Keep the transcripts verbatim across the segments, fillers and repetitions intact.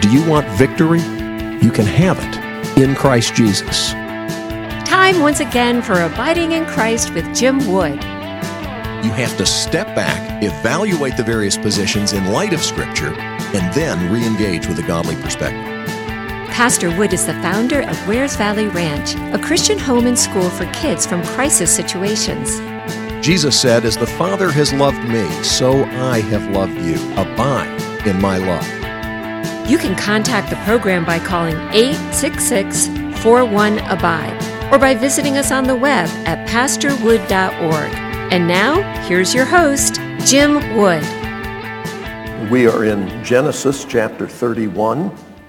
Do you want victory? You can have it in Christ Jesus. Time once again for Abiding in Christ with Jim Wood. You have to step back, evaluate the various positions in light of Scripture, and then re-engage with a godly perspective. Pastor Wood is the founder of Wares Valley Ranch, a Christian home and school for kids from crisis situations. Jesus said, "As the Father has loved me, so I have loved you. Abide in my love." You can contact the program by calling eight six six, four one, A B I D E or by visiting us on the web at pastor wood dot org. And now, here's your host, Jim Wood. We are in Genesis chapter thirty-one.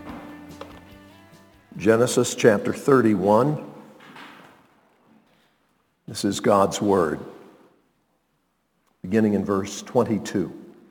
Genesis chapter thirty-one. This is God's Word, beginning in verse twenty-two.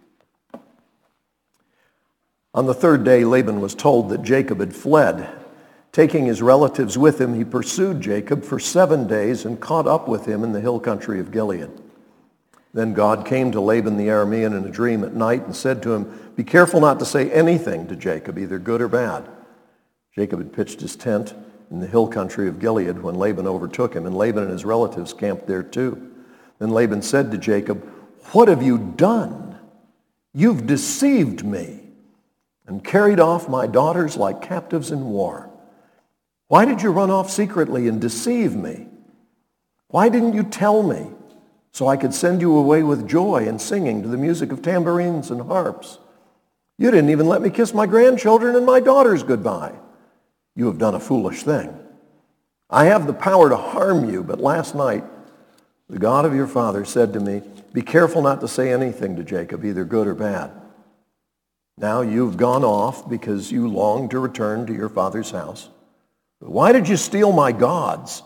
On the third day, Laban was told that Jacob had fled. Taking his relatives with him, he pursued Jacob for seven days and caught up with him in the hill country of Gilead. Then God came to Laban the Aramean in a dream at night and said to him, "Be careful not to say anything to Jacob, either good or bad." Jacob had pitched his tent in the hill country of Gilead when Laban overtook him, and Laban and his relatives camped there too. Then Laban said to Jacob, "What have you done? You've deceived me and carried off my daughters like captives in war. Why did you run off secretly and deceive me? Why didn't you tell me so I could send you away with joy and singing to the music of tambourines and harps? You didn't even let me kiss my grandchildren and my daughters goodbye. You have done a foolish thing. I have the power to harm you, but last night the God of your father said to me, 'Be careful not to say anything to Jacob, either good or bad.' Now you've gone off because you long to return to your father's house. But why did you steal my gods?"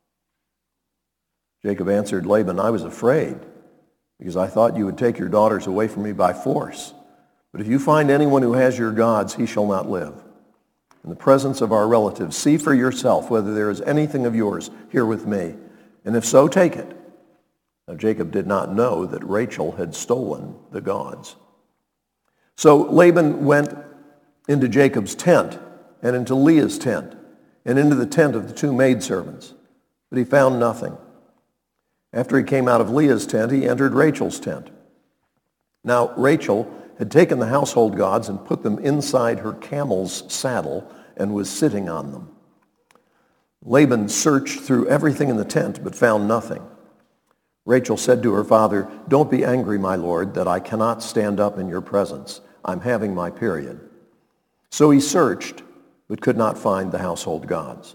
Jacob answered Laban, "I was afraid because I thought you would take your daughters away from me by force. But if you find anyone who has your gods, he shall not live. In the presence of our relatives, see for yourself whether there is anything of yours here with me, and if so, take it." Now Jacob did not know that Rachel had stolen the gods. So Laban went into Jacob's tent and into Leah's tent and into the tent of the two maidservants, but he found nothing. After he came out of Leah's tent, he entered Rachel's tent. Now Rachel had taken the household gods and put them inside her camel's saddle and was sitting on them. Laban searched through everything in the tent but found nothing. Rachel said to her father, "Don't be angry, my lord, that I cannot stand up in your presence. I'm having my period." So he searched, but could not find the household gods.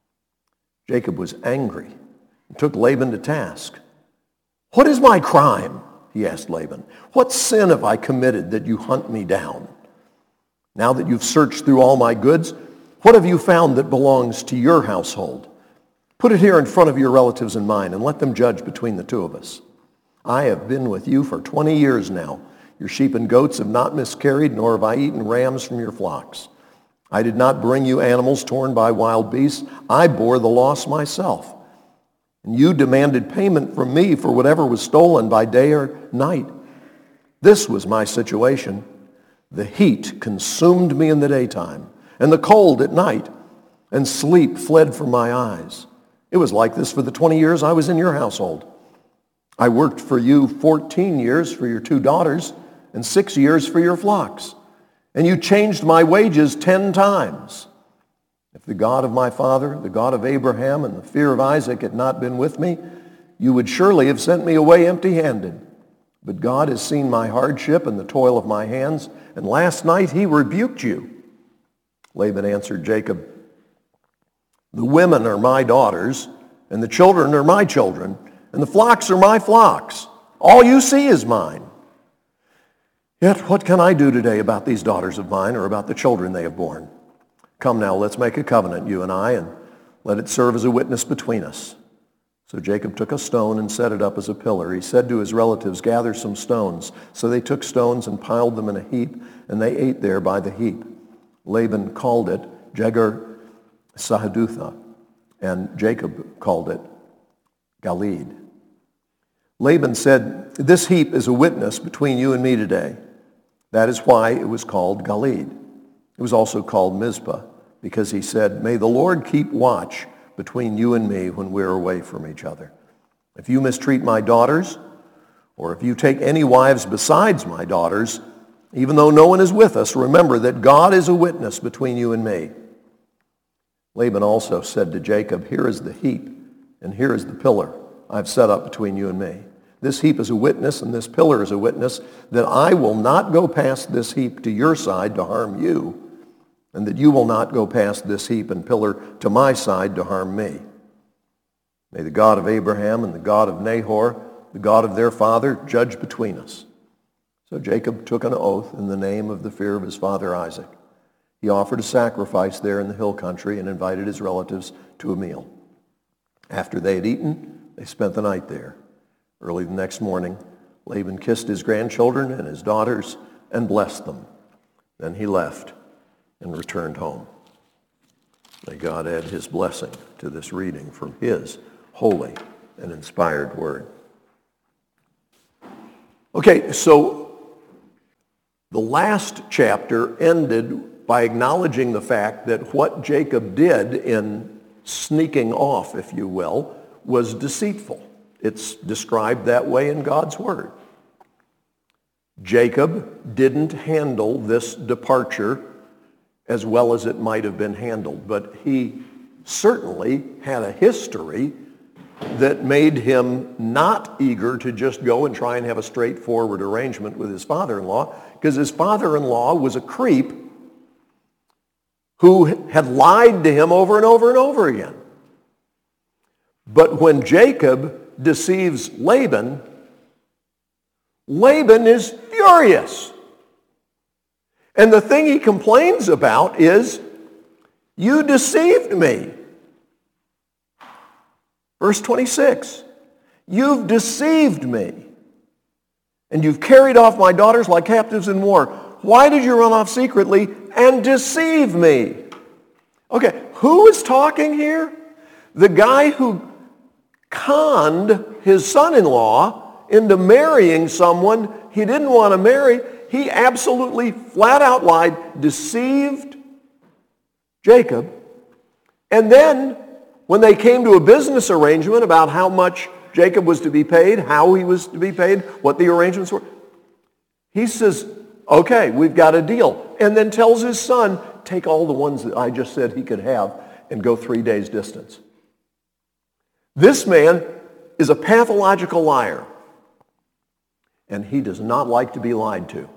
Jacob was angry and took Laban to task. "What is my crime?" he asked Laban. "What sin have I committed that you hunt me down? Now that you've searched through all my goods, what have you found that belongs to your household? Put it here in front of your relatives and mine, and let them judge between the two of us. I have been with you for twenty years now. Your sheep and goats have not miscarried, nor have I eaten rams from your flocks. I did not bring you animals torn by wild beasts. I bore the loss myself. And you demanded payment from me for whatever was stolen by day or night. This was my situation. The heat consumed me in the daytime, and the cold at night, and sleep fled from my eyes. It was like this for the twenty years I was in your household. I worked for you fourteen years for your two daughters, and six years for your flocks. And you changed my wages ten times. If the God of my father, the God of Abraham, and the fear of Isaac had not been with me, you would surely have sent me away empty-handed. But God has seen my hardship and the toil of my hands, and last night he rebuked you." Laban answered Jacob, "The women are my daughters, and the children are my children, and the flocks are my flocks. All you see is mine. Yet what can I do today about these daughters of mine or about the children they have borne? Come now, let's make a covenant, you and I, and let it serve as a witness between us." So Jacob took a stone and set it up as a pillar. He said to his relatives, "Gather some stones." So they took stones and piled them in a heap, and they ate there by the heap. Laban called it Jegar Sahadutha, and Jacob called it Galeed. Laban said, "This heap is a witness between you and me today." That is why it was called Galeed. It was also called Mizpah because he said, "May the Lord keep watch between you and me when we're away from each other. If you mistreat my daughters, or if you take any wives besides my daughters, even though no one is with us, remember that God is a witness between you and me." Laban also said to Jacob, "Here is the heap, and here is the pillar I've set up between you and me. This heap is a witness, and this pillar is a witness that I will not go past this heap to your side to harm you, and that you will not go past this heap and pillar to my side to harm me. May the God of Abraham and the God of Nahor, the God of their father, judge between us." So Jacob took an oath in the name of the fear of his father Isaac. He offered a sacrifice there in the hill country and invited his relatives to a meal. After they had eaten, they spent the night there. Early the next morning, Laban kissed his grandchildren and his daughters and blessed them. Then he left and returned home. May God add his blessing to this reading from his holy and inspired word. Okay, so the last chapter ended by acknowledging the fact that what Jacob did in sneaking off, if you will, was deceitful. It's described that way in God's word. Jacob didn't handle this departure as well as it might have been handled, but he certainly had a history that made him not eager to just go and try and have a straightforward arrangement with his father-in-law, because his father-in-law was a creep who had lied to him over and over and over again. But when Jacob deceives Laban, Laban is furious. And the thing he complains about is, "You deceived me." Verse twenty-six, "You've deceived me, and you've carried off my daughters like captives in war. Why did you run off secretly and deceive me?" Okay, who is talking here? The guy who conned his son-in-law into marrying someone he didn't want to marry. He absolutely flat out lied, deceived Jacob. And then when they came to a business arrangement about how much Jacob was to be paid, how he was to be paid, what the arrangements were, he says, "Okay, we've got a deal." And then tells his son, "Take all the ones that I just said he could have and go three days distance." This man is a pathological liar, and he does not like to be lied to.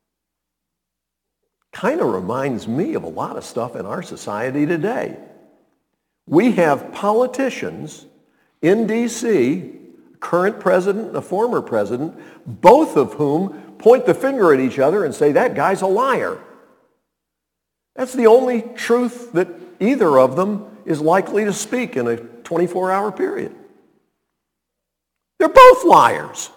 Kind of reminds me of a lot of stuff in our society today. We have politicians in D C, a current president and a former president, both of whom point the finger at each other and say, "That guy's a liar." That's the only truth that either of them is likely to speak in a twenty-four hour period. They're both liars.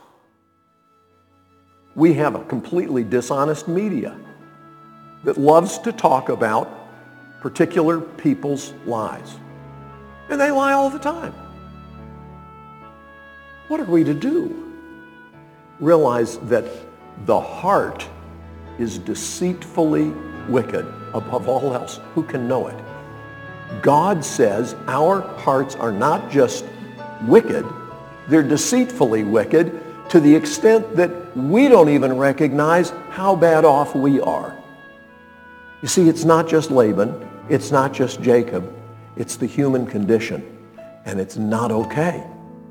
We have a completely dishonest media that loves to talk about particular people's lies. And they lie all the time. What are we to do? Realize that the heart is deceitfully wicked above all else. Who can know it? God says our hearts are not just wicked, they're deceitfully wicked to the extent that we don't even recognize how bad off we are. You see, it's not just Laban, it's not just Jacob, it's the human condition, and it's not okay.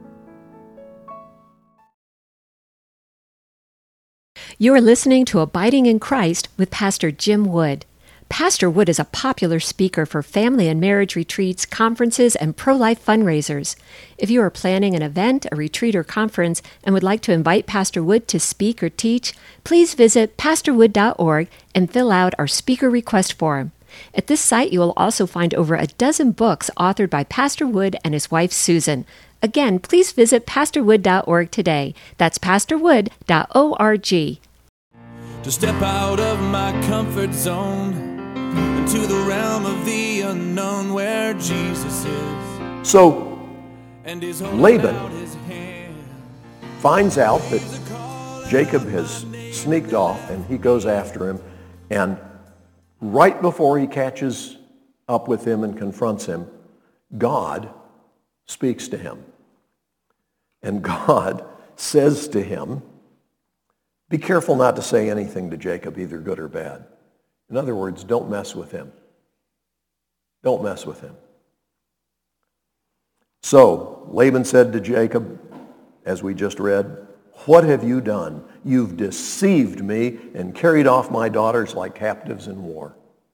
You're listening to Abiding in Christ with Pastor Jim Wood. Pastor Wood is a popular speaker for family and marriage retreats, conferences, and pro-life fundraisers. If you are planning an event, a retreat, or conference and would like to invite Pastor Wood to speak or teach, please visit pastor wood dot org and fill out our speaker request form. At this site, you will also find over a dozen books authored by Pastor Wood and his wife, Susan. Again, please visit pastor wood dot org today. That's pastor wood dot org. To step out of my comfort zone into the realm of the unknown where Jesus is. So And he's Laban out his hand. finds out that Jacob has sneaked off, and he goes after him. And right before he catches up with him and confronts him, God speaks to him. And God says to him, be careful not to say anything to Jacob, either good or bad. In other words, don't mess with him. Don't mess with him. So Laban said to Jacob, as we just read, what have you done? You've deceived me and carried off my daughters like captives in war.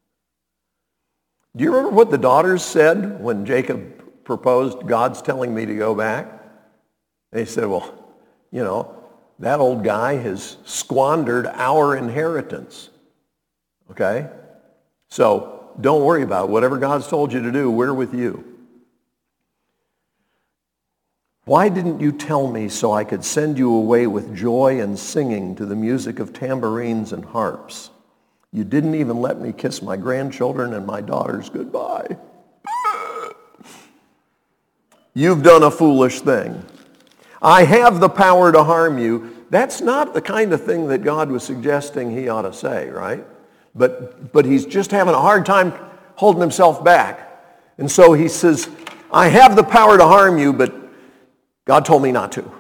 Do you remember what the daughters said when Jacob proposed, God's telling me to go back? They said, well, you know, that old guy has squandered our inheritance. Okay? So don't worry about it. Whatever God's told you to do, we're with you. Why didn't you tell me so I could send you away with joy and singing to the music of tambourines and harps? You didn't even let me kiss my grandchildren and my daughters goodbye. You've done a foolish thing. I have the power to harm you. That's not the kind of thing that God was suggesting he ought to say, right? But, but he's just having a hard time holding himself back. And so he says, I have the power to harm you, but God told me not to.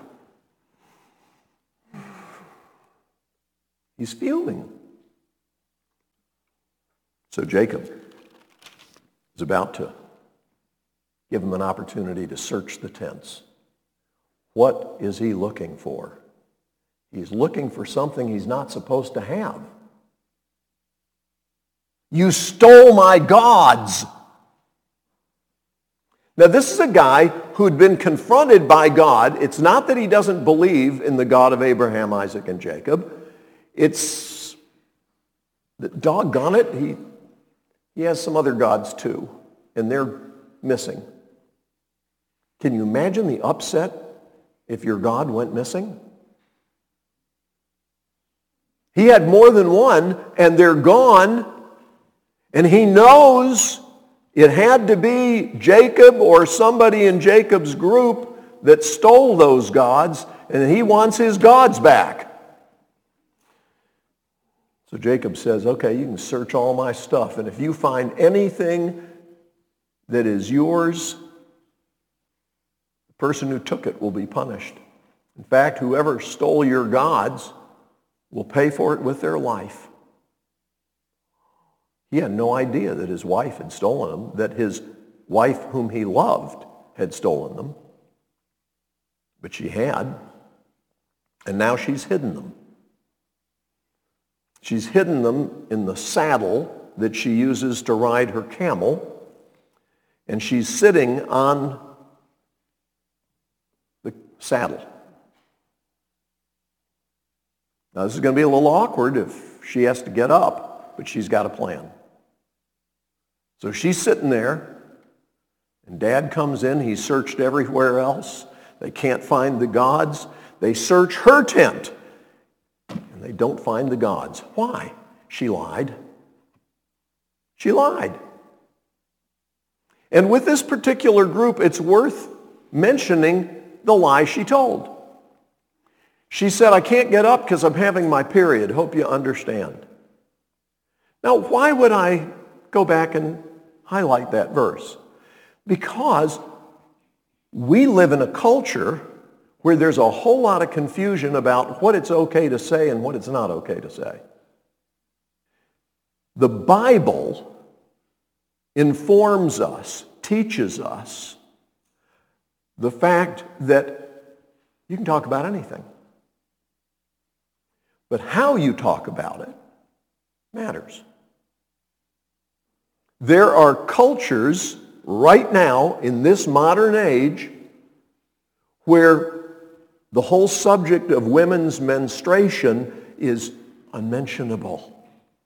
He's fuming. So Jacob is about to give him an opportunity to search the tents. What is he looking for? He's looking for something he's not supposed to have. You stole my gods. Now, this is a guy who'd been confronted by God. It's not that he doesn't believe in the God of Abraham, Isaac, and Jacob. It's that, doggone it, he, he has some other gods too, and they're missing. Can you imagine the upset if your God went missing? He had more than one, and they're gone, and he knows it had to be Jacob or somebody in Jacob's group that stole those gods, and he wants his gods back. So Jacob says, okay, you can search all my stuff, and if you find anything that is yours, the person who took it will be punished. In fact, whoever stole your gods will pay for it with their life. He had no idea that his wife had stolen them, that his wife whom he loved had stolen them. But she had, and now she's hidden them. She's hidden them in the saddle that she uses to ride her camel, and she's sitting on the saddle. Now, this is going to be a little awkward if she has to get up, but she's got a plan. So she's sitting there, and Dad comes in. He's searched everywhere else. They can't find the gods. They search her tent, and they don't find the gods. Why? She lied. She lied. And with this particular group, it's worth mentioning the lie she told. She said, I can't get up because I'm having my period. Hope you understand. Now, why would I go back and highlight that verse? Because we live in a culture where there's a whole lot of confusion about what it's okay to say and what it's not okay to say. The Bible informs us, teaches us the fact that you can talk about anything. But how you talk about it matters. There are cultures right now in this modern age where the whole subject of women's menstruation is unmentionable.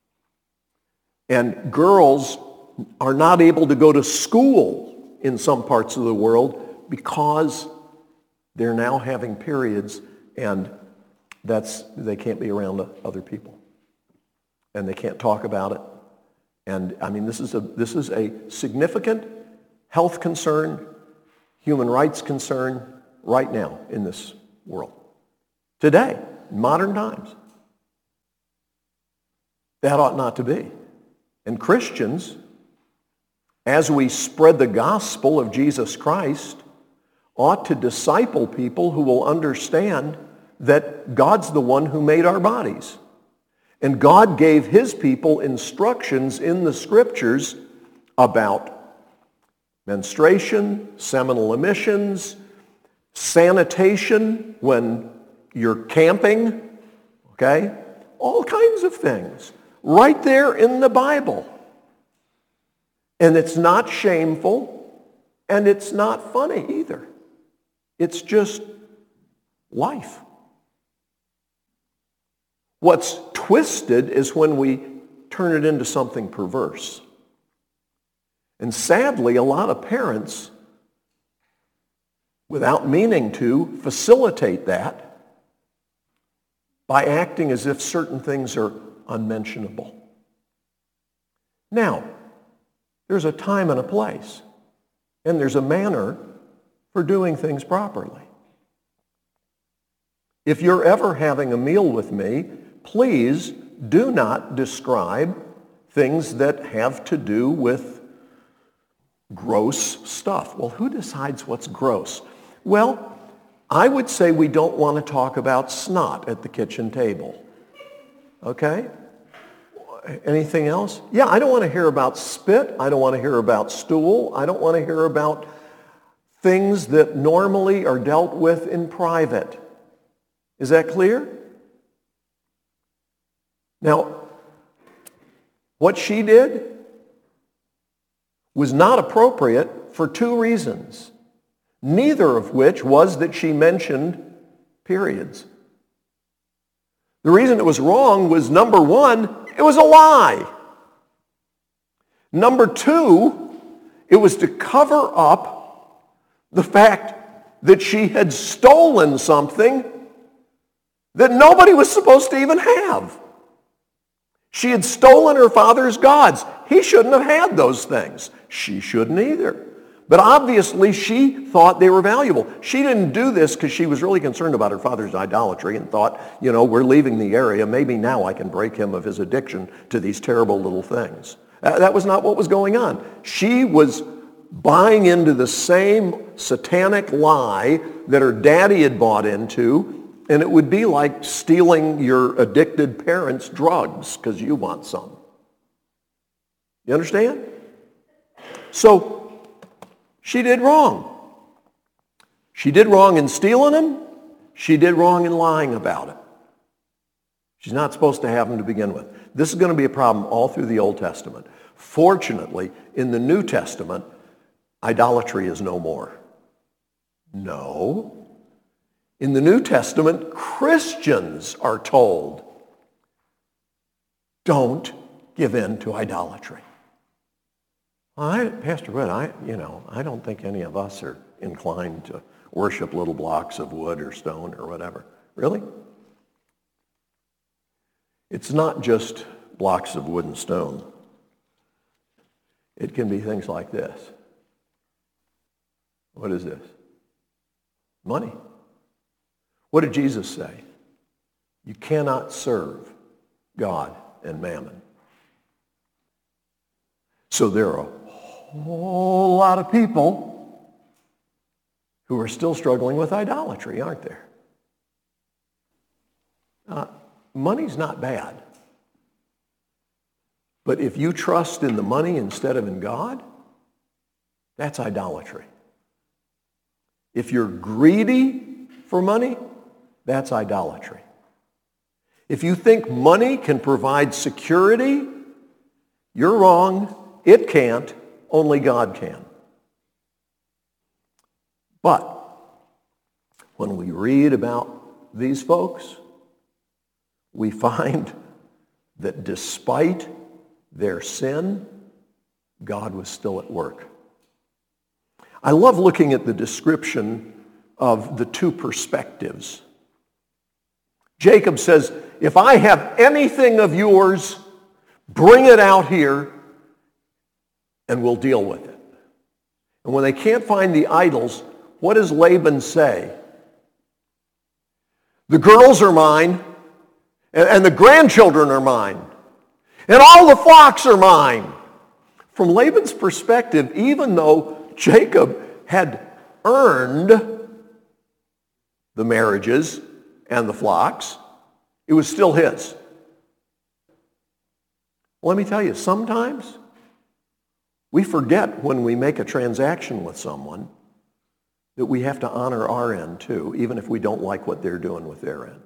And girls are not able to go to school in some parts of the world because they're now having periods, and that's they can't be around other people. And they can't talk about it. And I mean, this is a this is a significant health concern, human rights concern right now in this world. Today, in modern times. That ought not to be. And Christians, as we spread the gospel of Jesus Christ, ought to disciple people who will understand that God's the one who made our bodies. And God gave his people instructions in the scriptures about menstruation, seminal emissions, sanitation when you're camping, okay? All kinds of things right there in the Bible. And it's not shameful, and it's not funny either. It's just life. What's twisted is when we turn it into something perverse. And sadly, a lot of parents, without meaning to, facilitate that by acting as if certain things are unmentionable. Now, there's a time and a place, and there's a manner for doing things properly. If you're ever having a meal with me, please do not describe things that have to do with gross stuff. Well, who decides what's gross? Well, I would say we don't want to talk about snot at the kitchen table. Okay? Anything else? Yeah, I don't want to hear about spit. I don't want to hear about stool. I don't want to hear about things that normally are dealt with in private. Is that clear? Now, what she did was not appropriate for two reasons, neither of which was that she mentioned periods. The reason it was wrong was, number one, it was a lie. Number two, it was to cover up the fact that she had stolen something that nobody was supposed to even have. She had stolen her father's gods. He shouldn't have had those things. She shouldn't either. But obviously she thought they were valuable. She didn't do this because she was really concerned about her father's idolatry and thought, you know, we're leaving the area. Maybe now I can break him of his addiction to these terrible little things. Uh, that was not what was going on. She was buying into the same satanic lie that her daddy had bought into, and it would be like stealing your addicted parents' drugs because you want some. You understand? So, she did wrong. She did wrong in stealing them. She did wrong in lying about it. She's not supposed to have them to begin with. This is going to be a problem all through the Old Testament. Fortunately, in the New Testament, idolatry is no more. No. In the New Testament, Christians are told, don't give in to idolatry. I, Pastor Wood, I, you know, I don't think any of us are inclined to worship little blocks of wood or stone or whatever. Really? It's not just blocks of wood and stone. It can be things like this. What is this? Money. What did Jesus say? You cannot serve God and mammon. So there are a whole lot of people who are still struggling with idolatry, aren't there? Uh, money's not bad. But if you trust in the money instead of in God, that's idolatry. If you're greedy for money, that's idolatry. If you think money can provide security, you're wrong. It can't. Only God can. But when we read about these folks, we find that despite their sin, God was still at work. I love looking at the description of the two perspectives. Jacob says, if I have anything of yours, bring it out here and we'll deal with it. And when they can't find the idols, what does Laban say? The girls are mine, and the grandchildren are mine. and all the flocks are mine. From Laban's perspective, even though Jacob had earned the marriages and the flocks, it was still his. Let me tell you, sometimes we forget when we make a transaction with someone that we have to honor our end too, even if we don't like what they're doing with their end.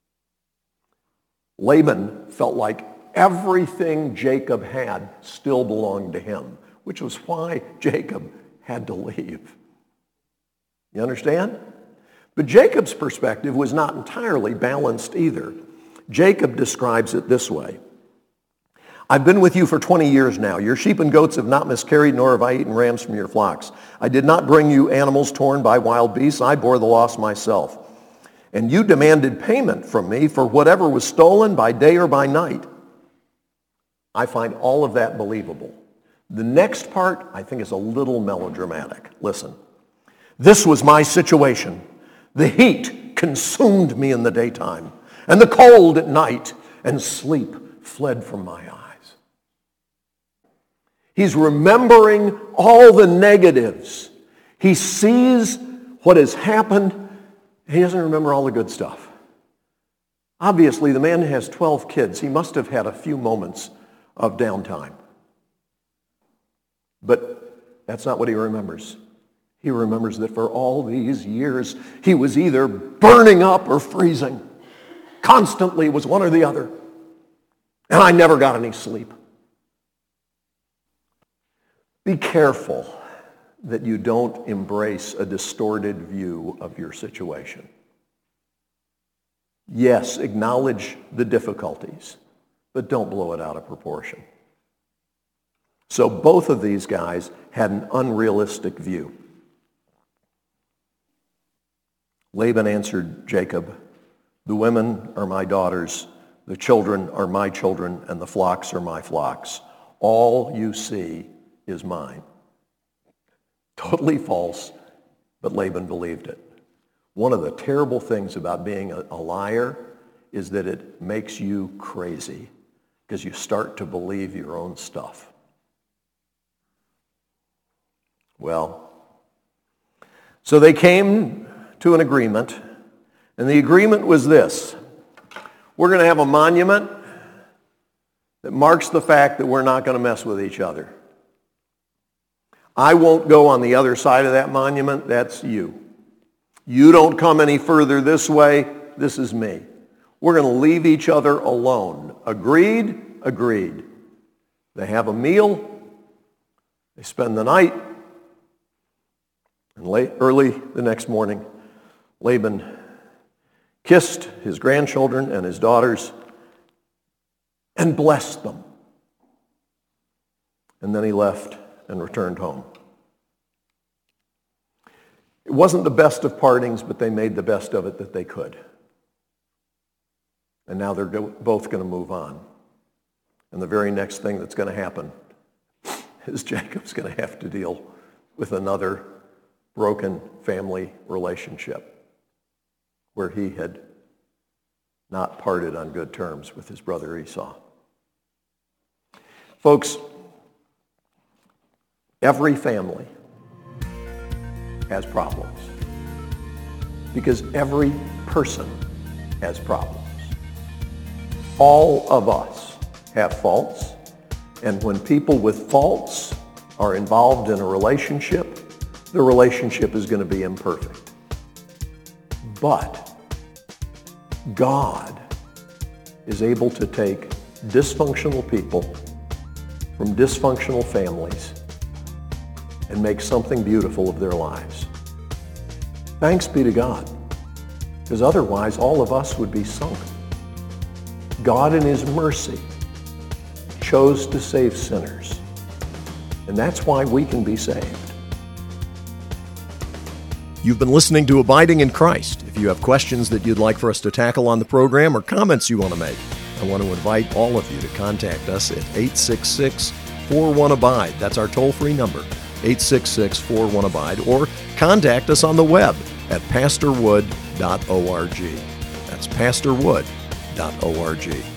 Laban felt like everything Jacob had still belonged to him, which was why Jacob had to leave. You understand? But Jacob's perspective was not entirely balanced either. Jacob describes it this way. I've been with you for twenty years now. Your sheep and goats have not miscarried, nor have I eaten rams from your flocks. I did not bring you animals torn by wild beasts. I bore the loss myself. And you demanded payment from me for whatever was stolen by day or by night. I find all of that believable. The next part, I think, is a little melodramatic. Listen. This was my situation. The heat consumed me in the daytime, and the cold at night, and sleep fled from my eyes. He's remembering all the negatives. He sees what has happened. He doesn't remember all the good stuff. Obviously, the man has twelve kids. He must have had a few moments of downtime. But that's not what he remembers. He remembers that for all these years, he was either burning up or freezing. Constantly was one or the other. And I never got any sleep. Be careful that you don't embrace a distorted view of your situation. Yes, acknowledge the difficulties, but don't blow it out of proportion. So both of these guys had an unrealistic view. Laban answered Jacob, the women are my daughters, the children are my children, and the flocks are my flocks. All you see is mine. Totally false, but Laban believed it. One of the terrible things about being a, a liar is that it makes you crazy because you start to believe your own stuff. Well, so they came to an agreement, and the agreement was this. We're going to have a monument that marks the fact that we're not going to mess with each other. I won't go on the other side of that monument. That's you. You don't come any further this way. This is me. We're going to leave each other alone. Agreed? Agreed. They have a meal. They spend the night. And late, early the next morning, Laban kissed his grandchildren and his daughters and blessed them. And then he left and returned home. It wasn't the best of partings, but they made the best of it that they could. And now they're go- both going to move on. And the very next thing that's going to happen is Jacob's going to have to deal with another broken family relationship where he had not parted on good terms with his brother Esau. Folks, every family has problems because every person has problems. All of us have faults, and when people with faults are involved in a relationship, the relationship is going to be imperfect. But God is able to take dysfunctional people from dysfunctional families and make something beautiful of their lives. Thanks be to God, because otherwise all of us would be sunk. God in his mercy chose to save sinners, and that's why we can be saved. You've been listening to Abiding in Christ. If you have questions that you'd like for us to tackle on the program or comments you want to make, I want to invite all of you to contact us at eight six six, four one, abide. That's our toll-free number, eight six six, four one, abide, or contact us on the web at pastor wood dot org. That's pastor wood dot org.